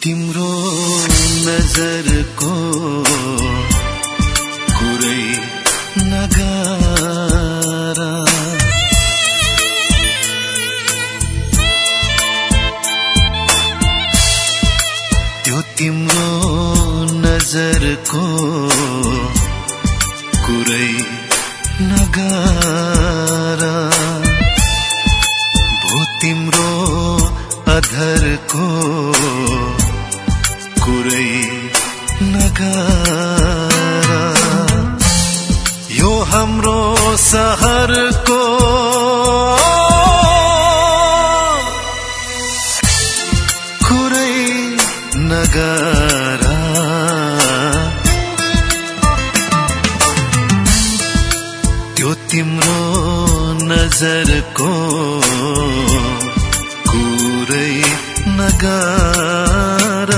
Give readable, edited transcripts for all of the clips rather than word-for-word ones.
तिम्रो नजरको कुरै नगारा त्यो तिम्रो नजरको कुरै नगारा भो तिम्रो अधरको कुरै नगारा यो हाम्रो शहरको कुरै नगारा त्यो तिम्रो नजरको कुरै नगारा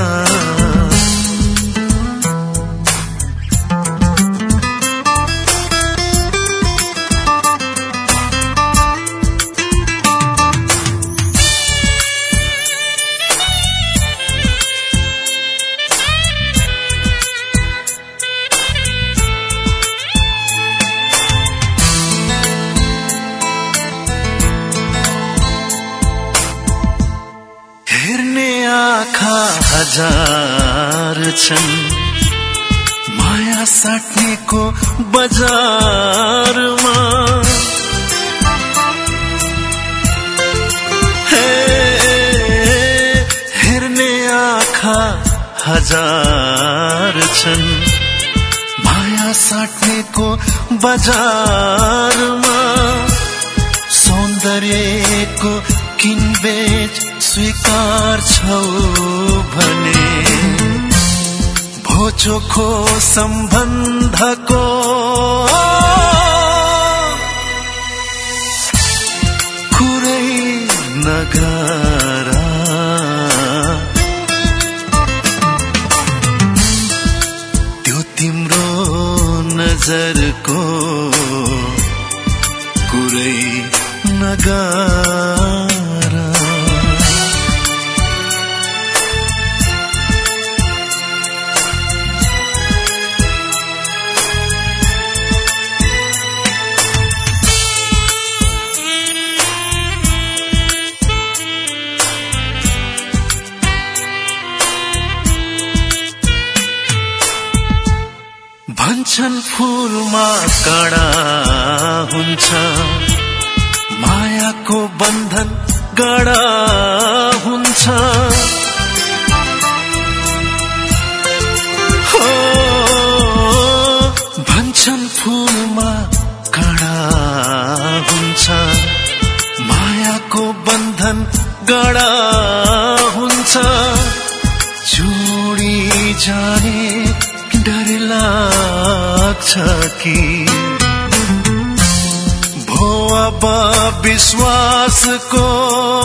हेर्ने आँखा हजार छन् माया साट्नेको बजारमा हेर्ने आँखा हजार छन् माया साट्नेको बजारमा सौन्दर्यको किनबेच स्वीकार छौ भने भोचोखो सम्बन्धको कुरै नगारा त्यो तिम्रो नजरको कुरै नगारा भन्छन् फूलमा काँडा हुन्छ मायाको बन्धन गाढा हुन्छ हो भन्छन् फूलमा काँडा हुन्छ मायाको बन्धन गाढा हुन्छ जोडी जाने डर लाग्छ कि भो अब विश्वासको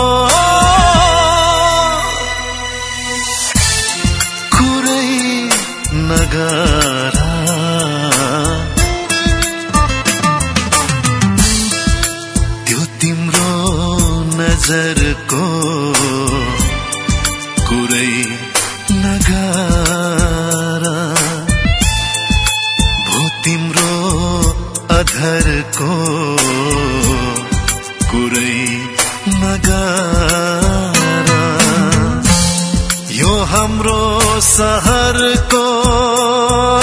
कुरै नगारा त्यो तिम्रो नजरको कुरै नगारा तिम्रो अधरको कुरै नगारा यो हाम्रो शहरको